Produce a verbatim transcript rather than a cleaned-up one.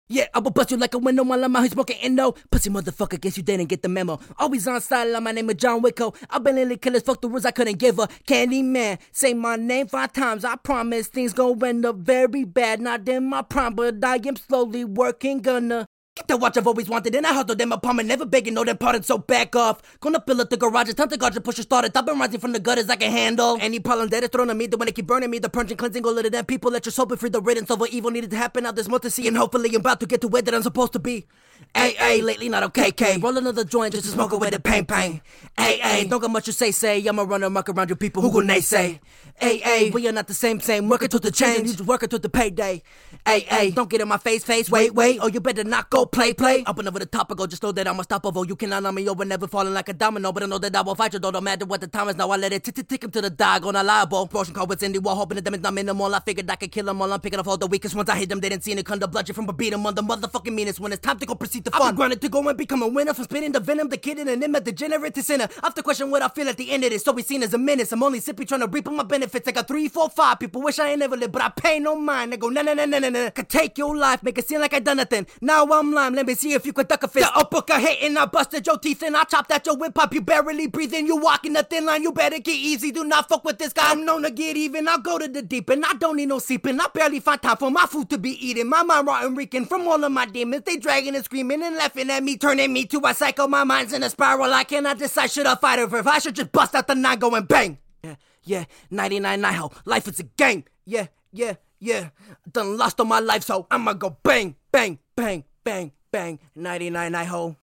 Yeah, I will bust you like a window while I'm out here smoking endo. Pussy motherfucker, guess you didn't get the memo. Always on style, my name is John Wicko. I've been literally killers, fuck the rules I couldn't give her. Candyman, say my name five times. I promise things gon' end up very bad. Not in my prime, but I am slowly working, gonna get the watch I've always wanted, and I hustle them apartment, never begging no them pardon, so back off. Gonna fill up the garage, it's time to guard and push it started. I've been rising from the gutters I can handle. Any problem that is thrown at me, the one that keep burning me, the purging, cleansing all of the damn people. Let your soul be free, the riddance of what evil needed to happen. Now there's more to see, and hopefully I'm about to get to where that I'm supposed to be. Ay, ay, lately not okay, K. Roll another joint just to smoke away the pain, pain. Ay, ay, don't got much to say, say. I'ma run amok around you people who gon' naysay. Ay, ay, we are not the same, same. Working toward the change, you just working toward the payday. Ay, ay, don't get in my face, face. Wait, wait, or you better not go play, play. Up and over the top, I go, just know that I'm unstoppable. You cannot knock me over, never falling like a domino. But I know that I will fight you, though, no matter what the time is. Now I let it tick, tick, tick him to the dog on a liable. Portion card with Cindy Wall, hoping that them is not minimal. I figured I could kill them all. I'm picking off all the weakest ones. I hit them, they didn't see any kind of bloodshed from a beat them on the motherfucking meanest. When it's time to go proceed to fun, I've been grinding to go and become a winner. From spitting the venom, the kid in and him at the degenerate to sinner. I have to question what I feel at the end of this, so we seen as a menace. I'm only simply trying to reap on my benefits. I got three, four, five people wish I ain't never lived, but I pay no mind. They go, nah, nah, nah, nah, nah, nah. Could take your life, make it seem like I done nothing. Now I'm lime, let me see if you could duck a fist. The uppercut hitting, I busted your teeth in. I chopped at your windpipe, you barely breathing. You walking the thin line, you better get easy. Do not fuck with this guy, I'm known to get even. I'll go to the deep end, I don't need no sleeping. I barely find time for my food to be eating. My mind rotten reeking from all of my demons. They dragging and screaming and laughing at me, turning me to a psycho. My mind's in a spiral, I cannot decide should I fight or if I should just bust out the nine going bang. Yeah, yeah, ninety-nine nine ho, life is a game. Yeah, yeah, yeah, done lost all my life, so I'ma go bang, bang, bang, bang, bang, ninety-nine nine ho.